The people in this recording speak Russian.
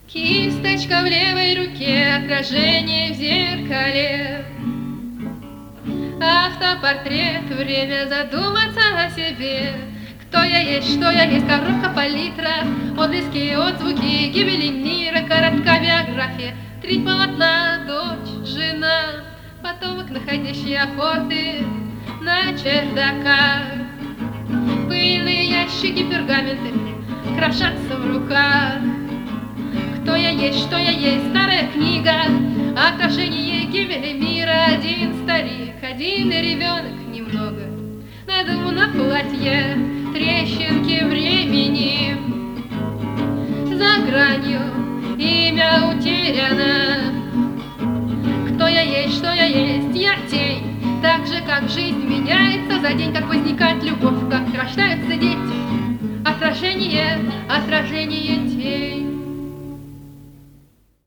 Кисточка в левой руке, отражение в зеркале. Автопортрет, время задуматься о себе. Кто я есть, что я есть, коробка палитра, отблески, отзвуки, гибели мира, коротка биография, 3 полотна, дочь, жена, потомок, находящий апорты на чердаках. Пыльные ящики, пергаменты крошатся в руках. Кто я есть, что я есть, старая книга, отражение гибели мира. Один старик, один ребенок, немного надуму на платье, трещинки времени. За гранью имя утеряно. Кто я есть, что я есть, я тень. Так же, как жизнь меняется за день, как возникает любовь, как рождаются дети. Отражение, отражение тень.